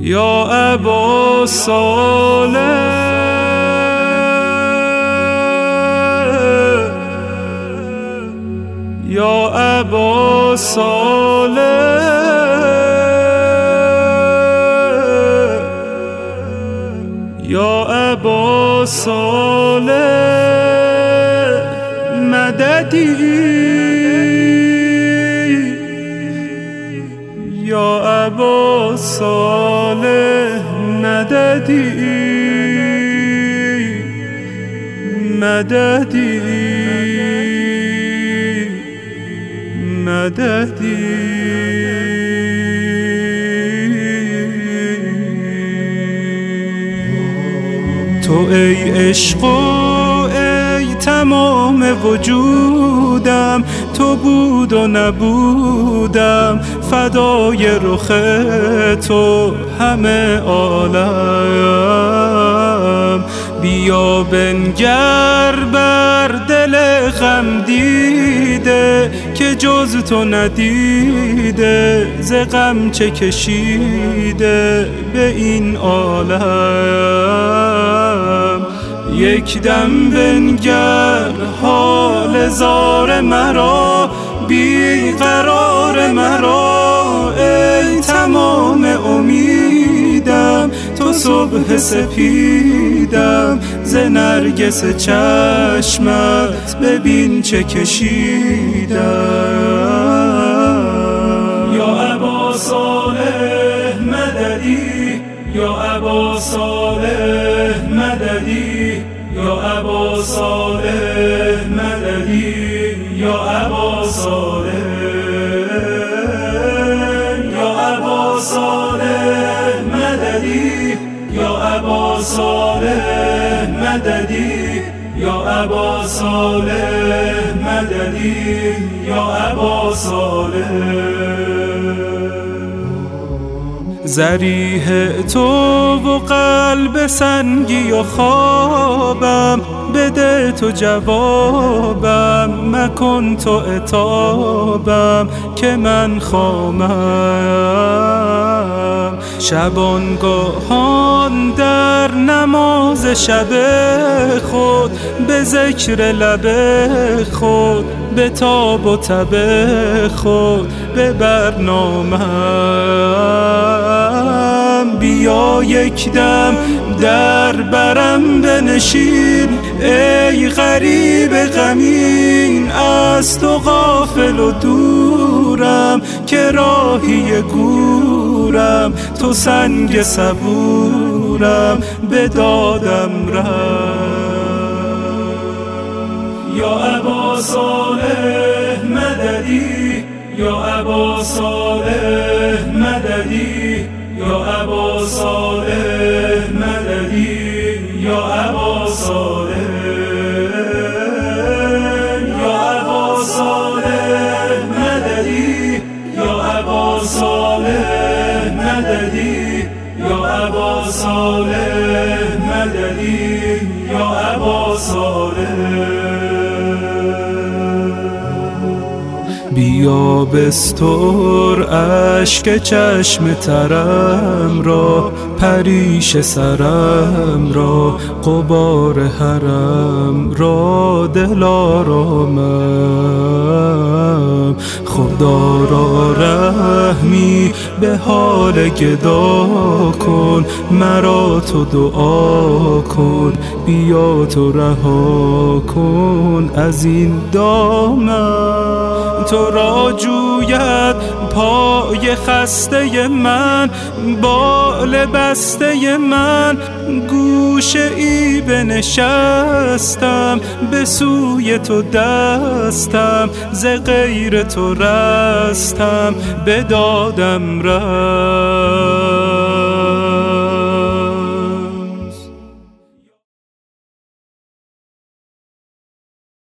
یا ابا صالح یا ابا صالح یا ابا صالح مددی یا ابا صالح مددی مددی مددی تو ای عشق و ای تمام وجودم، تو بود و نبودم فدای رخ تو همه عالم. بیا بنگر بر دل غم دیده که جز تو ندیده، ز غم چه کشیده به این عالم. یک دم بنگر حال زار مرا، بی قرار مرا، ای تمام امیدم، تو صبح سپیدم، ز نرگس چشمت ببین چه کشیدم. یا ابا صالح مددی یا ابا صالح مددی یا ابا صالح مددی یا ابا صالح یا ابا صالح مددی یا ابا صالح مددی یا ابا صالح مددی یا ابا صالح. ضریح تو و قلب سنگی و خوابم، بده تو جوابم، مکن تو عتابم که من خامم. شبانگاهان در نماز شب خود، به ذکر لب خود، به تاب و تب خود، به برنامم. بیا یک دم در برم بنشین، ای غریب غمین، از تو غافل و دورم، که راهی گورم، تو سنگ صبورم، به دادم رم. یا ابا صالح مددی یا ابا صالح مددی یا ابا صالح مددی یا ابا صالح یا ابا صالح مددی یا ابا صالح مددی یا ابا صالح مددی یا ابا صالح. بیا بستر اشک چشم ترم را، پریش سرم را، غبار حرم را، دلارامم. خدا را رحمی به حال گدا کن، مرا تو دعا کن، بیا تو رها کن از این دامن. تو را جوید پای خسته من، بال بسته من، گوشه ای بنشستم، به سوی تو دستم، ز غیر تو رستم، به دادم رست.